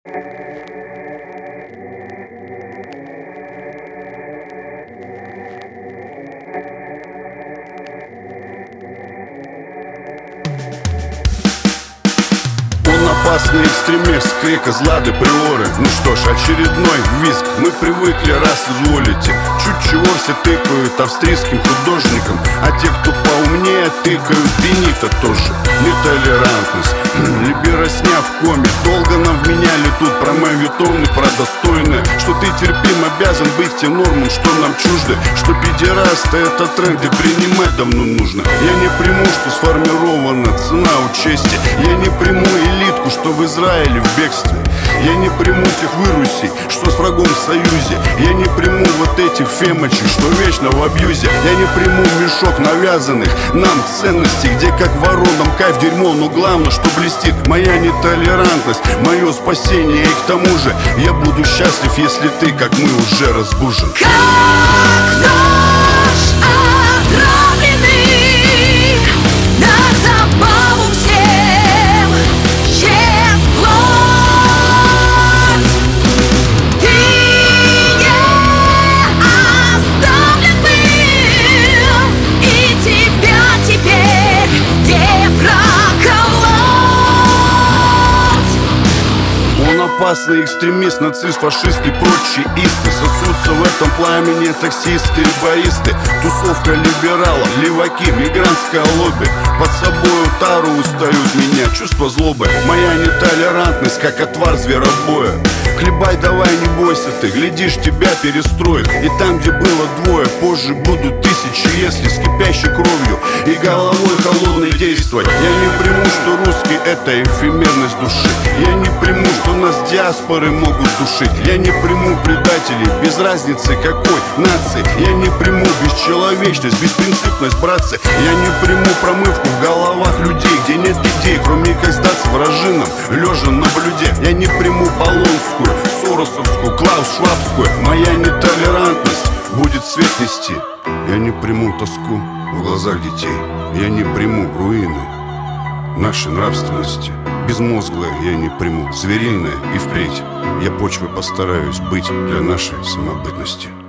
Опасный экстремист, крик из Лады Приоры. Ну что ж, очередной визг. Мы привыкли, раз изволите. Чуть чего все тыкают австрийским художникам, а те, кто поумнее, тыкают Бенита тоже. Нетолерантность, либеросня в коме. Долго нам вменяли тут про моветоны, про достойное, что ты терпим обязан быть тем нормам, что нам чужды, что педерасты это тренд и принимать давно нужно. Я не приму, что сформирована цена у чести. Я не приму элитку, что в Израиле в бегстве. Я не приму тех вырусей, что с врагом в союзе. Я не приму вот этих фемочек, что вечно в абьюзе. Я не приму мешок навязанных нам ценностей, где как воронам кайф дерьмо, но главное, что блестит моя нетолерантность, мое спасение. И к тому же я буду счастлив, если ты, как мы, уже разбужен. Как нож отравленный, на забаву всем ест плоть. Ты не оставлен был, и тебя теперь не проколоть. Он опасный экстремист, нацист, фашист и прочие исты. Сосутся в этом пламени таксисты и баристы. Тусовка либералов, леваки, мигрантское лобби. Под собою тару устают меня, чувство злобы. Моя нетолерантность, как отвар зверобоя. Хлебай давай, не бойся ты, глядишь, тебя перестроят. И там, где было двое, позже будут тысячи, если с кипящей кровью и головой холодной действовать. Я не приму, что русский это эфемерность души. Я не приму, что нас диаспоры могут душить. Я не приму предателей, без разницы какой нации. Я не приму бесчеловечность, беспринципность, братцы. Я не приму промывку в головах людей, где нет идей, кроме как сдаться вражинам, лежа на блюде. Я не приму Полонскую, Соросовскую, Клаус-Швабскую. Моя нетолерантность будет свет нести. Я не приму тоску в глазах детей. Я не приму руины нашей нравственности. Безмозглое я не приму, звериное и впредь. Я почвой постараюсь быть для нашей самобытности.